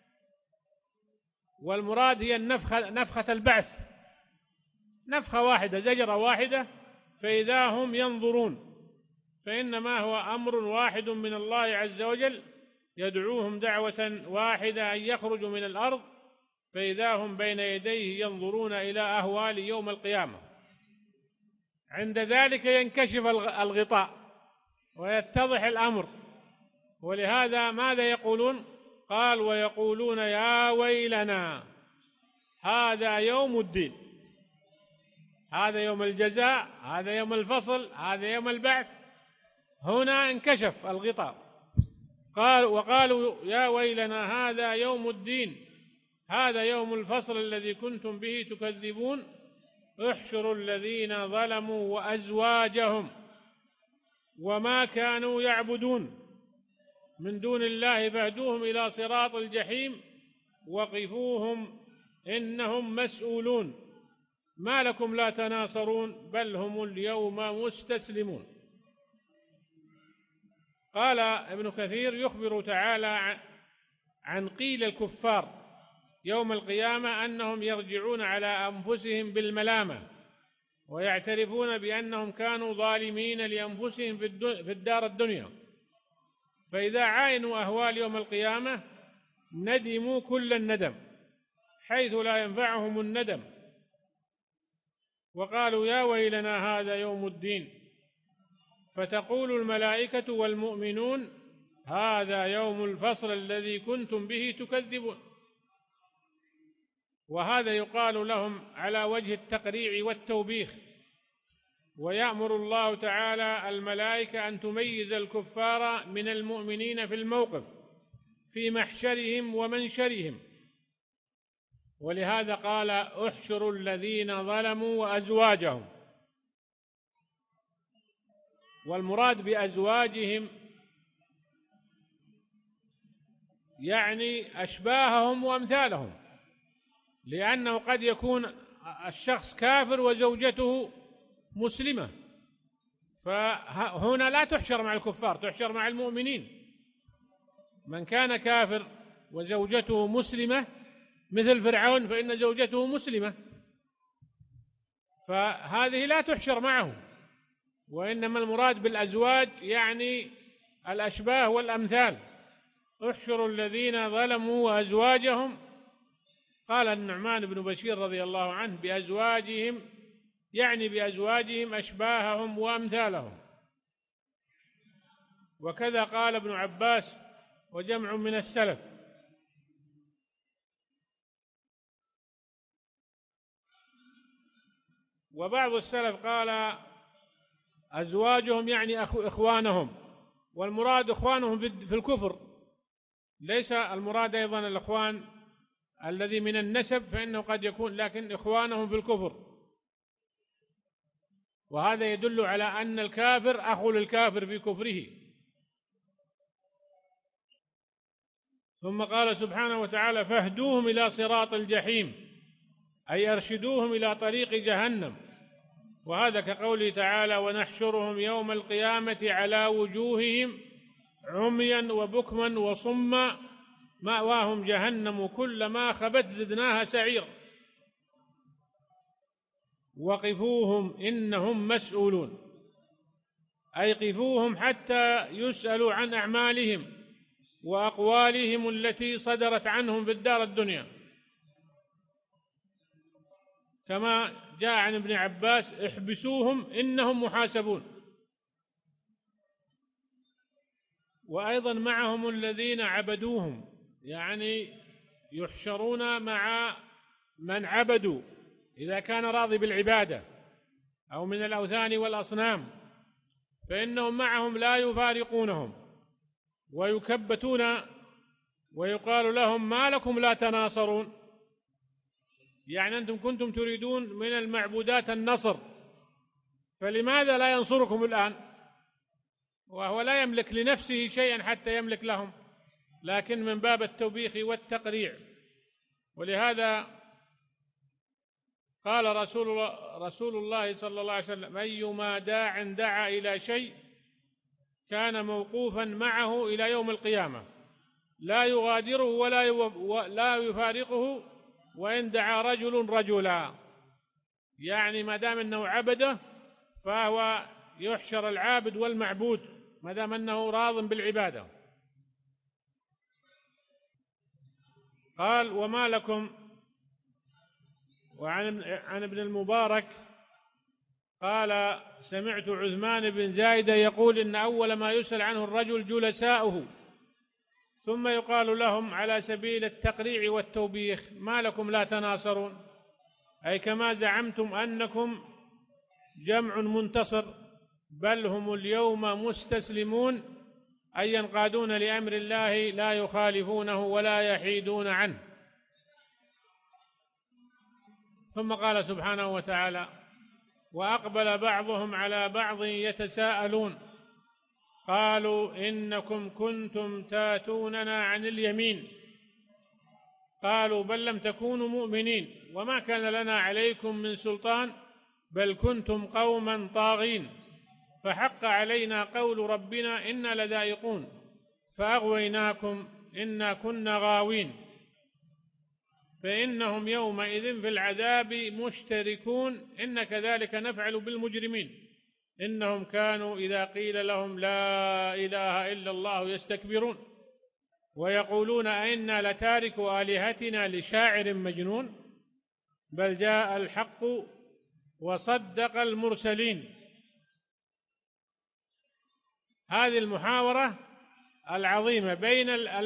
والمراد هي نفخة البعث، نفخة واحدة، زجرة واحدة، فإذا هم ينظرون. فإنما هو أمر واحد من الله عز وجل يدعوهم دعوة واحدة أن يخرجوا من الأرض، فإذا هم بين يديه ينظرون إلى أهوال يوم القيامة. عند ذلك ينكشف الغطاء ويتضح الأمر. ولهذا ماذا يقولون؟ قال: ويقولون يا ويلنا هذا يوم الدين، هذا يوم الجزاء، هذا يوم الفصل، هذا يوم البعث. هنا انكشف الغطاء. وقالوا يا ويلنا هذا يوم الدين، هذا يوم الفصل الذي كنتم به تكذبون. احشروا الذين ظلموا وأزواجهم وما كانوا يعبدون من دون الله فاهدوهم إلى صراط الجحيم وقفوهم إنهم مسؤولون. ما لكم لا تناصرون بل هم اليوم مستسلمون. قال ابن كثير: يخبر تعالى عن قيل الكفار يوم القيامة أنهم يرجعون على أنفسهم بالملامة، ويعترفون بأنهم كانوا ظالمين لأنفسهم في الدار الدنيا، فإذا عاينوا أهوال يوم القيامة ندموا كل الندم حيث لا ينفعهم الندم، وقالوا يا ويلنا هذا يوم الدين. فتقول الملائكة والمؤمنون هذا يوم الفصل الذي كنتم به تكذبون. وهذا يقال لهم على وجه التقريع والتوبيخ. ويأمر الله تعالى الملائكة أن تميز الكفار من المؤمنين في الموقف في محشرهم ومنشرهم، ولهذا قال: احشروا الذين ظلموا وأزواجهم. والمراد بأزواجهم يعني أشباههم وأمثالهم، لأنه قد يكون الشخص كافر وزوجته مسلمة، فهنا لا تحشر مع الكفار، تحشر مع المؤمنين. من كان كافر وزوجته مسلمة مثل فرعون فإن زوجته مسلمة، فهذه لا تحشر معه، وإنما المراد بالأزواج يعني الأشباه والأمثال. احشروا الذين ظلموا وأزواجهم. قال النعمان بن بشير رضي الله عنه: بأزواجهم يعني بأزواجهم أشباههم وأمثالهم. وكذا قال ابن عباس وجمع من السلف. وبعض السلف قال أزواجهم يعني إخوانهم، والمراد إخوانهم في الكفر، ليس المراد أيضا الإخوان الذي من النسب، فإنه قد يكون، لكن إخوانهم في الكفر، وهذا يدل على أن الكافر أخو للكافر في كفره. ثم قال سبحانه وتعالى: فاهدوهم إلى صراط الجحيم، أي أرشدوهم إلى طريق جهنم. وهذا كقوله تعالى: ونحشرهم يوم القيامة على وجوههم عميا وبكما وصما مأواهم جهنم كلما خبت زدناها سعيرا وقفوهم إنهم مسؤولون، أي قفوهم حتى يسألوا عن أعمالهم وأقوالهم التي صدرت عنهم في الدار الدنيا، كما جاء عن ابن عباس: احبسوهم إنهم محاسبون. وأيضا معهم الذين عبدوهم، يعني يحشرون مع من عبدوا إذا كان راضي بالعبادة أو من الأوثان والأصنام، فإنهم معهم لا يفارقونهم ويكبتون، ويقال لهم: ما لكم لا تناصرون؟ يعني أنتم كنتم تريدون من المعبودات النصر، فلماذا لا ينصركم الآن؟ وهو لا يملك لنفسه شيئا حتى يملك لهم، لكن من باب التوبيخ والتقريع. ولهذا قال رسول الله صلى الله عليه وسلم: أيما داع دعا إلى شيء كان موقوفا معه إلى يوم القيامة، لا يغادره ولا يفارقه وإن دعا رجل رجلا. يعني ما دام أنه عبده فهو يحشر العابد والمعبود ما دام أنه راض بالعبادة. قال: وما لكم. وعن ابن المبارك قال: سمعت عثمان بن زايدة يقول: إن أول ما يسأل عنه الرجل جلساؤه، ثم يقال لهم على سبيل التقريع والتوبيخ: ما لكم لا تناصرون؟ أي كما زعمتم أنكم جمع منتصر، بل هم اليوم مستسلمون، أي ينقادون لأمر الله لا يخالفونه ولا يحيدون عنه. ثم قال سبحانه وتعالى: وأقبل بعضهم على بعض يتساءلون قالوا إنكم كنتم تاتوننا عن اليمين، قالوا بل لم تكونوا مؤمنين وما كان لنا عليكم من سلطان بل كنتم قوما طاغين، فحق علينا قول ربنا إنا لذائقون فأغويناكم إنا كنا غاوين، فإنهم يومئذ في العذاب مشتركون إن كذلك نفعل بالمجرمين إنهم كانوا إذا قيل لهم لا إله إلا الله يستكبرون ويقولون أئنا لتاركوا آلهتنا لشاعر مجنون بل جاء الحق وصدق المرسلين. هذه المحاورة العظيمة بين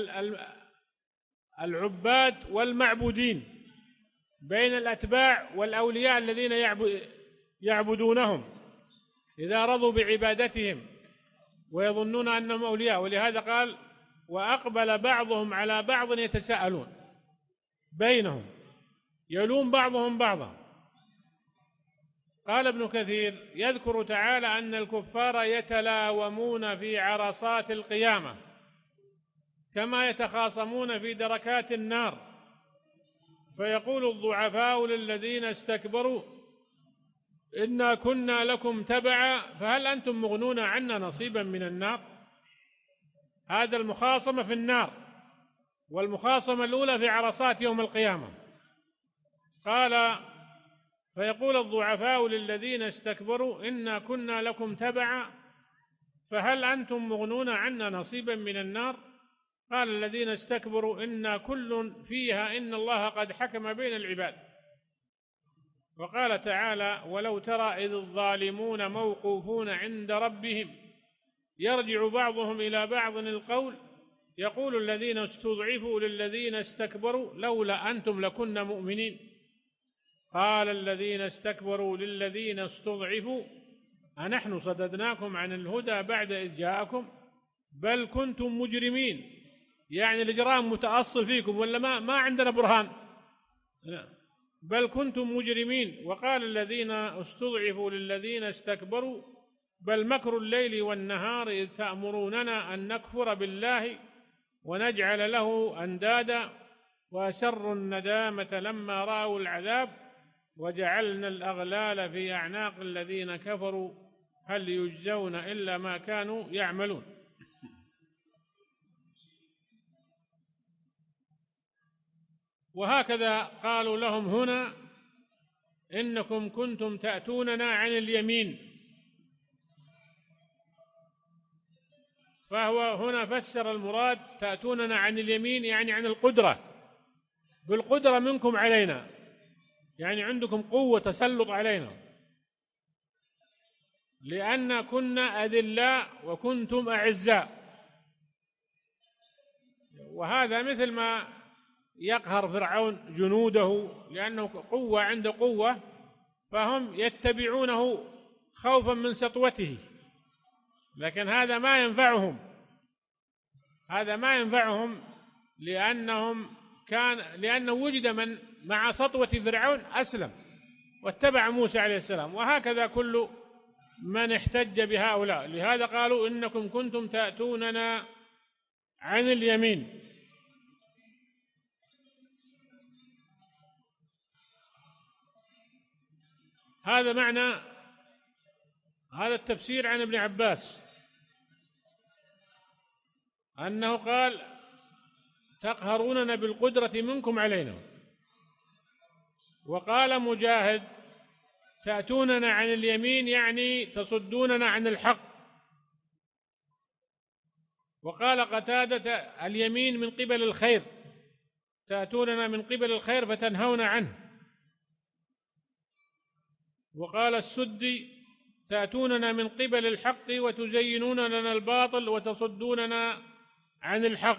العباد والمعبودين، بين الأتباع والأولياء الذين يعبدونهم إذا رضوا بعبادتهم ويظنون أنهم أولياء. ولهذا قال: وأقبل بعضهم على بعض يتساءلون، بينهم يلوم بعضهم بعضا. قال ابن كثير: يذكر تعالى أن الكفار يتلاومون في عرصات القيامة كما يتخاصمون في دركات النار، فيقول الضعفاء للذين استكبروا إنا كنا لكم تبعا فهل أنتم مغنون عنا نصيبا من النار. هذا المخاصمة في النار، والمخاصمة الأولى في عرصات يوم القيامة. قال: فيقول الضعفاء للذين استكبروا إنا كنا لكم تبعا فهل أنتم مغنون عنا نصيبا من النار. قال الذين استكبروا إنا كل فيها إن الله قد حكم بين العباد. وقال تعالى: ولو ترى إذ الظالمون موقوفون عند ربهم يرجع بعضهم إلى بعض القول يقول الذين استضعفوا للذين استكبروا لولا أنتم لكنا مؤمنين. قال الذين استكبروا للذين استضعفوا أنحن صددناكم عن الهدى بعد إذ جاءكم بل كنتم مجرمين. يعني الإجرام متأصل فيكم ولا ما عندنا برهان؟ بل كنتم مجرمين. وقال الذين استضعفوا للذين استكبروا بل مكر الليل والنهار إذ تأمروننا أن نكفر بالله ونجعل له أندادا وأسروا الندامة لما رأوا العذاب وجعلنا الأغلال في أعناق الذين كفروا هل يجزون إلا ما كانوا يعملون. وهكذا قالوا لهم هنا إنكم كنتم تأتوننا عن اليمين. فهو هنا فسر المراد تأتوننا عن اليمين يعني عن القدرة، بالقدرة منكم علينا، يعني عندكم قوة تسلط علينا، لأن كنا أذلاء وكنتم أعزاء. وهذا مثل ما يقهر فرعون جنوده، لأنه قوة عنده قوة فهم يتبعونه خوفا من سطوته، لكن هذا ما ينفعهم لأنه وجد من مع سطوة فرعون أسلم واتبع موسى عليه السلام. وهكذا كل من احتج بهؤلاء. لهذا قالوا إنكم كنتم تأتوننا عن اليمين. هذا معنى هذا التفسير عن ابن عباس، أنه قال تقهروننا بالقدرة منكم علينا. وقال مجاهد تأتوننا عن اليمين يعني تصدوننا عن الحق. وقال قتادة اليمين من قبل الخير، تأتوننا من قبل الخير فتنهون عنه. وقال السدي تأتوننا من قبل الحق وتزينون لنا الباطل وتصدوننا عن الحق.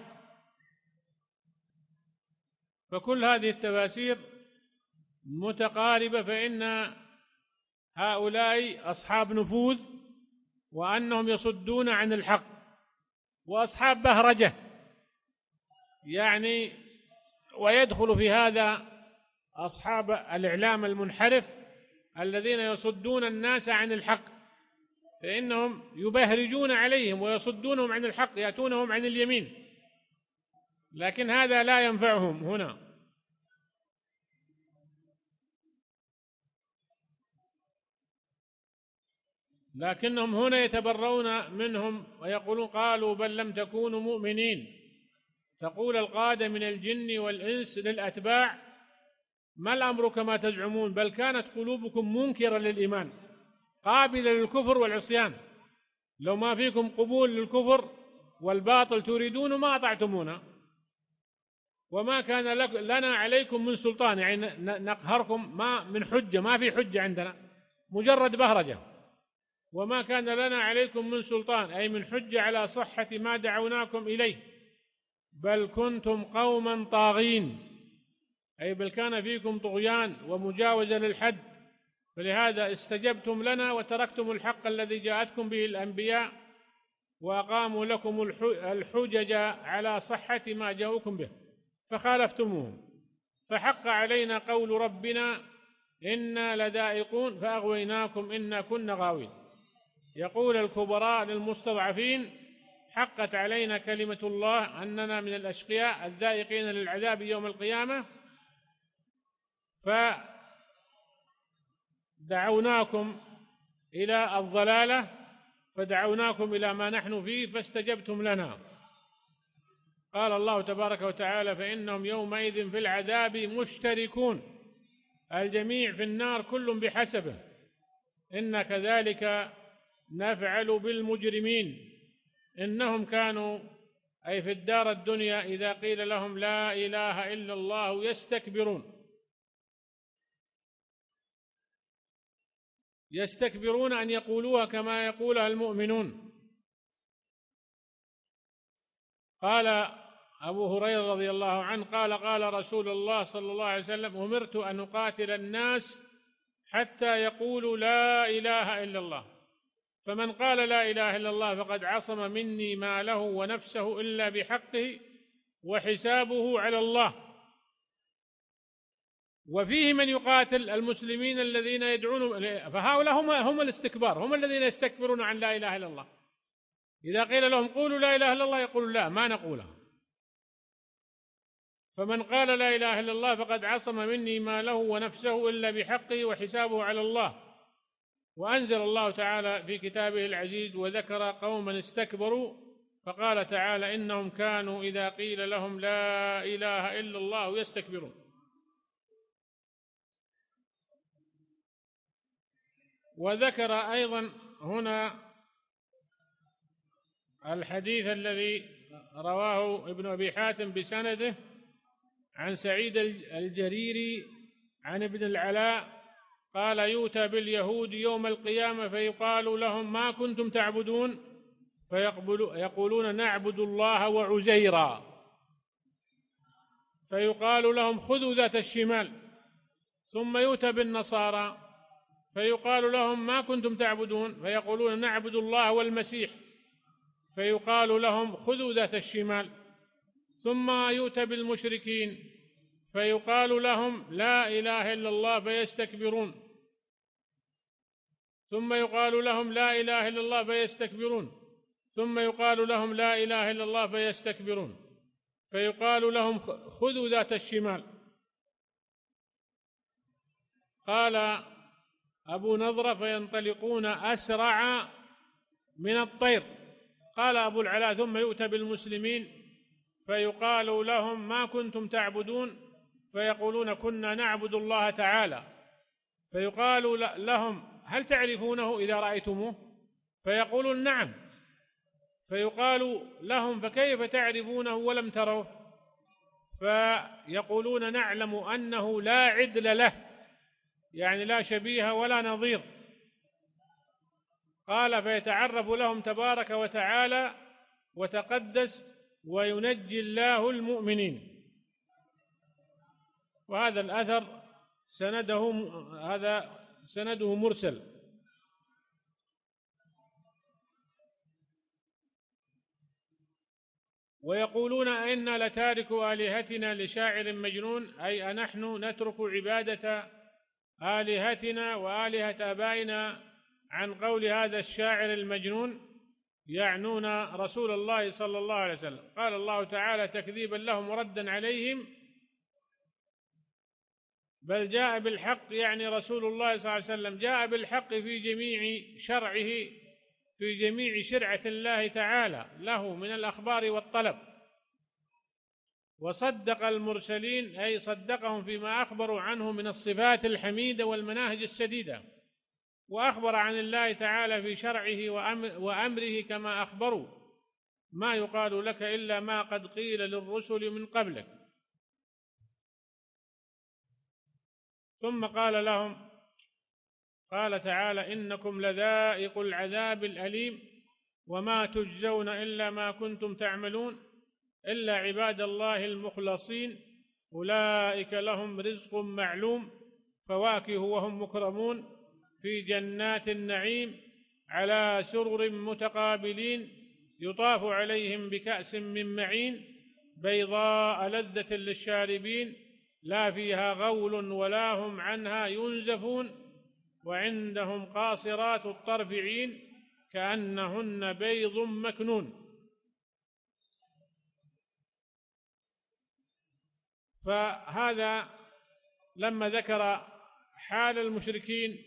فكل هذه التفاسير متقاربة، فإن هؤلاء أصحاب نفوذ وأنهم يصدون عن الحق، وأصحاب بهرجة يعني. ويدخل في هذا أصحاب الإعلام المنحرف الذين يصدون الناس عن الحق، فإنهم يبهرجون عليهم ويصدونهم عن الحق، يأتونهم عن اليمين، لكن هذا لا ينفعهم هنا. لكنهم هنا يتبرون منهم ويقولون قالوا بل لم تكونوا مؤمنين. تقول القادة من الجن والإنس للأتباع ما الأمر كما تزعمون بل كانت قلوبكم منكرة للإيمان قابلة للكفر والعصيان. لو ما فيكم قبول للكفر والباطل تريدون ما أطعتمونا، وما كان لنا عليكم من سلطان، يعني نقهركم ما من حجة، ما في حجة عندنا، مجرد بهرجة. وما كان لنا عليكم من سلطان أي من حجة على صحة ما دعوناكم إليه، بل كنتم قوما طاغين، أي بل كان فيكم طغيان ومجاوزة للحد، فلهذا استجبتم لنا وتركتم الحق الذي جاءتكم به الأنبياء وأقاموا لكم الحجج على صحة ما جاءوكم به فخالفتموهم، فحق علينا قول ربنا إنا لذائقون فأغويناكم إنا كنا غاوين. يقول الكبراء للمستضعفين حقت علينا كلمة الله أننا من الأشقياء الذائقين للعذاب يوم القيامة، فدعوناكم إلى الضلالة، فدعوناكم إلى ما نحن فيه فاستجبتم لنا. قال الله تبارك وتعالى فإنهم يومئذ في العذاب مشتركون، الجميع في النار كل بحسبه، إن كذلك نفعل بالمجرمين إنهم كانوا أي في الدار الدنيا إذا قيل لهم لا إله إلا الله يستكبرون أن يقولوها كما يقولها المؤمنون. قال أبو هريرة رضي الله عنه قال قال رسول الله صلى الله عليه وسلم: أمرت أن أقاتل الناس حتى يقولوا لا إله إلا الله، فمن قال لا إله إلا الله فقد عصم مني ماله ونفسه إلا بحقه وحسابه على الله. وفيه من يقاتل المسلمين الذين يدعون، فهؤلاء هم الاستكبار، هم الذين يستكبرون عن لا إله إلا الله. إذا قيل لهم قولوا لا إله إلا الله يقولون لا، ما نقولها. فمن قال لا إله إلا الله فقد عصم مني ماله ونفسه إلا بحقه وحسابه على الله. وأنزل الله تعالى في كتابه العزيز: وذكر قوما استكبروا فقال تعالى: إنهم كانوا إذا قيل لهم لا إله إلا الله يستكبرون. وذكر أيضا هنا الحديث الذي رواه ابن أبي حاتم بسنده عن سعيد الجريري عن ابن العلاء قال: يؤتى باليهود يوم القيامة فيقال لهم: ما كنتم تعبدون؟ فيقولون: نعبد الله وعزيرا. فيقال لهم: خذوا ذات الشمال. ثم يؤتى بالنصارى فيقال لهم: ما كنتم تعبدون؟ فيقولون: نعبد الله والمسيح. فيقال لهم: خذوا ذات الشمال. ثم يؤتى بالمشركين فيقال لهم: لا إله إلا الله، فيستكبرون. ثم يقال لهم: لا إله إلا الله، فيستكبرون. ثم يقال لهم: لا إله إلا الله، فيستكبرون. فيقال لهم: خذوا ذات الشمال. قال أبو نضرة: فينطلقون أسرع من الطير. قال أبو العلاء: ثم يؤتى بالمسلمين فيقال لهم: ما كنتم تعبدون؟ فيقولون: كنا نعبد الله تعالى. فيقال لهم: هل تعرفونه إذا رأيتموه؟ فيقولون: نعم. فيقال لهم: فكيف تعرفونه ولم تروه؟ فيقولون: نعلم أنه لا عدل له، يعني لا شبيه ولا نظير. قال: فيتعرف لهم تبارك وتعالى وتقدس وينجي الله المؤمنين. وهذا الأثر سنده مرسل. ويقولون: أئنا لتارك آلهتنا لشاعر مجنون، أي أنحن نترك عبادة آلهتنا وآلهة آبائنا عن قول هذا الشاعر المجنون، يعنون رسول الله صلى الله عليه وسلم. قال الله تعالى تكذيبا لهم وردا عليهم: بل جاء بالحق، يعني رسول الله صلى الله عليه وسلم جاء بالحق في جميع شرعه، في جميع شرعة الله تعالى له من الأخبار والطلب. وصدق المرسلين، أي صدقهم فيما أخبروا عنه من الصفات الحميدة والمناهج السديدة. وأخبر عن الله تعالى في شرعه وأمره كما أخبروا: ما يقال لك إلا ما قد قيل للرسل من قبلك. ثم قال لهم، قال تعالى: إنكم لذائق العذاب الأليم وما تجزون إلا ما كنتم تعملون إلا عباد الله المخلصين أولئك لهم رزق معلوم فواكه وهم مكرمون في جنات النعيم على سرر متقابلين يطاف عليهم بكأس من معين بيضاء لذة للشاربين لا فيها غول ولا هم عنها ينزفون وعندهم قاصرات الطرف عين كأنهن بيض مكنون. فهذا لما ذكر حال المشركين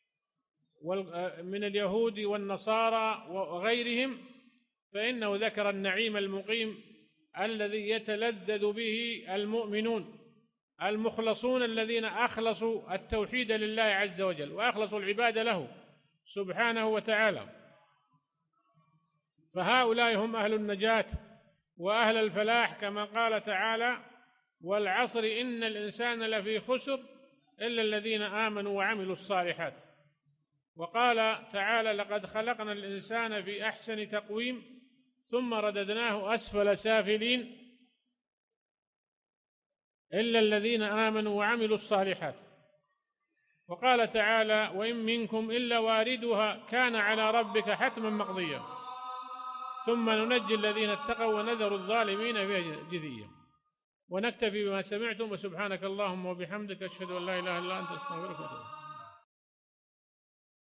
من اليهود والنصارى وغيرهم، فإنه ذكر النعيم المقيم الذي يتلذذ به المؤمنون المخلصون الذين أخلصوا التوحيد لله عز وجل وأخلصوا العبادة له سبحانه وتعالى. فهؤلاء هم أهل النجاة وأهل الفلاح، كما قال تعالى: والعصر إن الإنسان لفي خسر إلا الذين آمنوا وعملوا الصالحات. وقال تعالى: لقد خلقنا الإنسان في أحسن تقويم ثم رددناه أسفل سافلين إلا الذين آمنوا وعملوا الصالحات. وقال تعالى: وإن منكم إلا واردها كان على ربك حتما مقضيا ثم ننجي الذين اتقوا ونذر الظالمين فيها جثيا. ونكتفي بما سمعتم، وسبحانك اللهم وبحمدك أشهد أن لا إله إلا أنت أستغفرك وأتوب إليك.